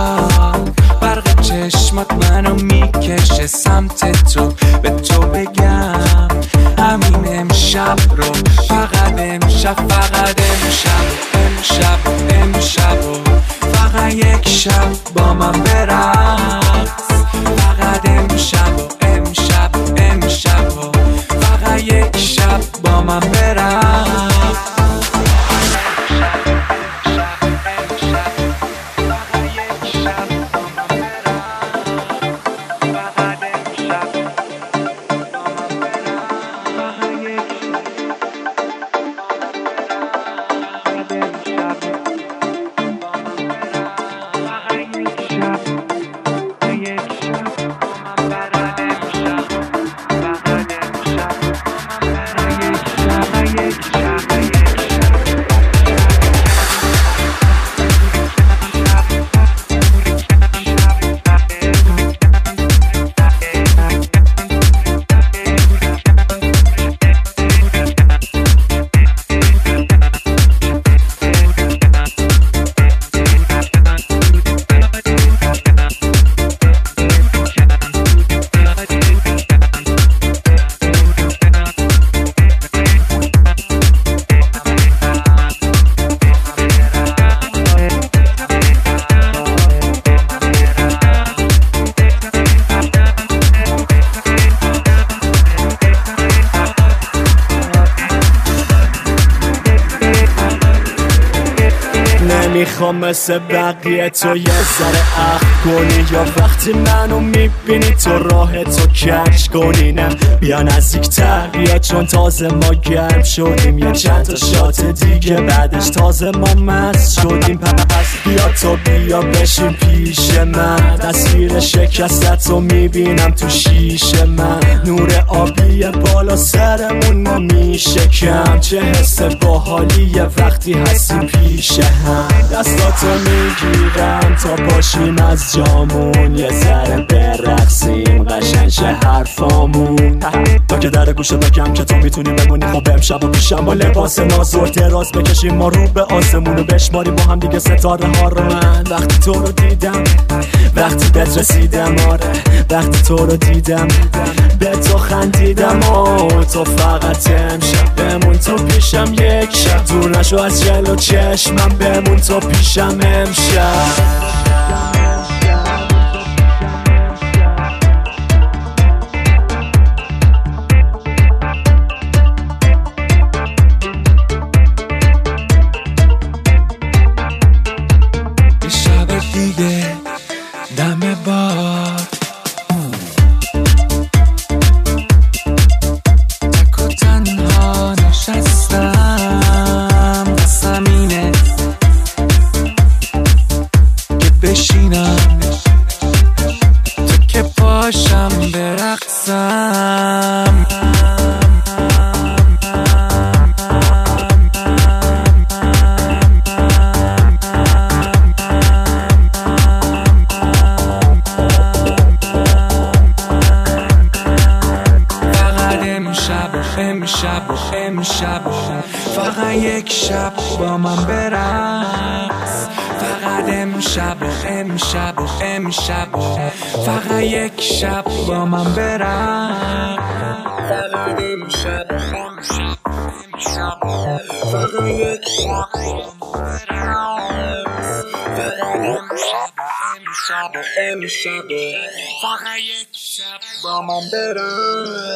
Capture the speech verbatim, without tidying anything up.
برق چشمات منو میکشه سمت تو، به تو بگم همین امشب رو، فقط امشب، فقط امشب، امشب، امشب و فقط یک شب با من برقص. فقط امشب و امشب، امشب و فقط یک شب با من برقص. میخوام مثل بقیه تو یه ذره عقل کنی، یا وقتی منو میبینی تو راه تو کش کنی. نه بیا نزدیکتر بیا، چون تازه ما گرم شدیم، یه چند تا شات دیگه بعدش تازه ما مست شدیم. پس بیا تو بیا بشین پیش من، تصویر شکستت رو میبینم تو شیشه من. نور آبی بالا سرمون ما میشکم، چه حس باحالیه وقتی هستیم پیش هم. دستاتو میگیرم تا پاشیم از جامون، یه ذره برقصیم قشنگ شه حرفامون. تا که در گوشه بگم که تو میتونی بمونی، خب امشب و پیشم با لباس نازور تراس بکشیم ما رو به آسمون و بشماریم با هم دیگه ستاره ها رو. من وقتی تو رو دیدم، وقتی بهت رسیدم، آره وقتی تو رو دیدم به تو خندیدم. و تو فقط امشب بمون تو پیشم، یک شب دور نشو از جلو چشمم، بمون تو پیشم امشب. یه شب دیگه دم باد، تک و تنها نشستم، قسم اینه که بشینم تو که پاشم برقصم. امشب امشب فقط یک شب با من برقص. فقط امشب امشب امشب فقط یک شب با من برقص. فقط امشب امشب امشب فقط یک شب امشب امشب فقط یک شب با من برقص.